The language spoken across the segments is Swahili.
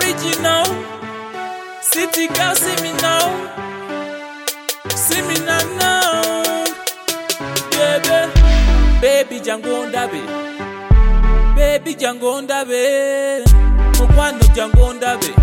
original. City girl, see me now. See me now. Baby, baby Jangonda be. Baby Jangonda be. Mukwano Jangonda be.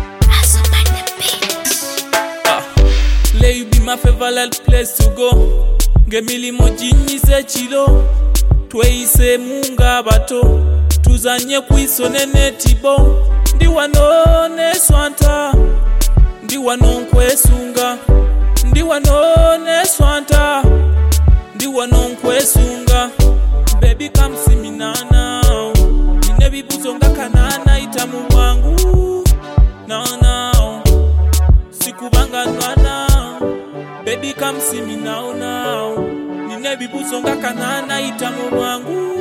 Lay you be my favorite place to go. Ngemili mojinyi se chilo. Tweise munga bato. Tuzanye kuisonene tibo. Ndi wanone swanta. Ndi wanonkwesunga. Ndi wanone swanta. Ndi wanonkwesunga. Baby come see me now. Ninebi buzonga kanana itamu wangu. Now. Sikubanga nwana. Baby come see me now. Ninebi buzonga kanana itamu wangu.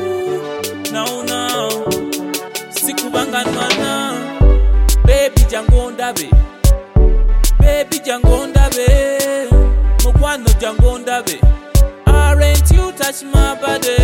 Now. Sikubanga nwana. Baby Jangonda be. Baby Jangonda be. Mukwano Jangonda be. Aren't you touch my body?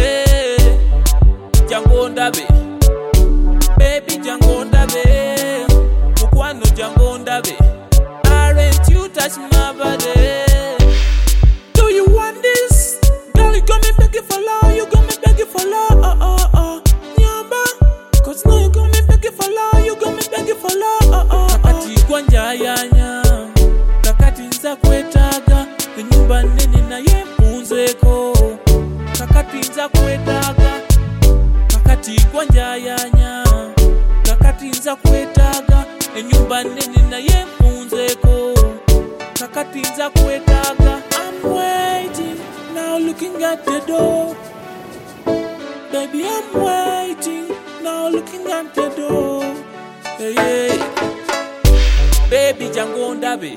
Jangonda be. Baby Jangonda be. Mukwano Jangonda be. Aren't you touch my body? Do you want this? Girl, you got me begging for love. You got me begging for love. Nyamba. Cause now you got me begging for love. You got me begging for love. Kakati kwanja yanya. Kakati nza kwetaga. Nyumba nene na ye mpunzeko. Kakati nza kwetaga. Kakati kwanja yanya. Kakati nza kwetaga. Nyumba nene na ye mpunzeko. Kakati nza kwetaga. I'm waiting, now looking at the door. Baby, I'm waiting, now looking at the door. Hey. Baby Jangonda be.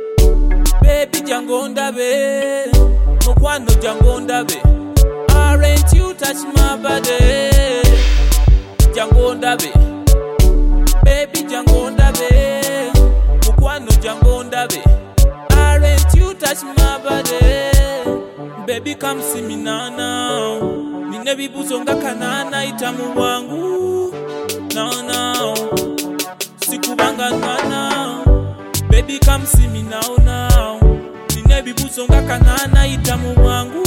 Baby Jangonda be. Mukwano Jangonda be. Aren't you touch my body? Jangonda be. Baby Jangonda be. Mukwano Jangonda be. Aren't you touch my body? Baby come see me now. Ninebi buzonga kanana itamu wangu. Now. Sikubanga nwana. Baby come see me now. Ninebi buzonga kanana itamu wangu.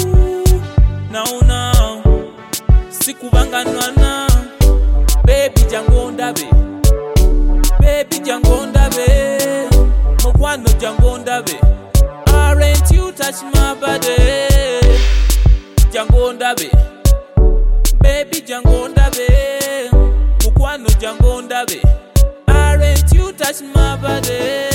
Now. Sikubanga nwana. Baby Jangonda be. Baby Jangonda be. Mukwano Jangonda be. Aren't you touch my body? Jangonda be. Baby Jangonda be. Mukwano Jangonda be. Aren't you touch my body?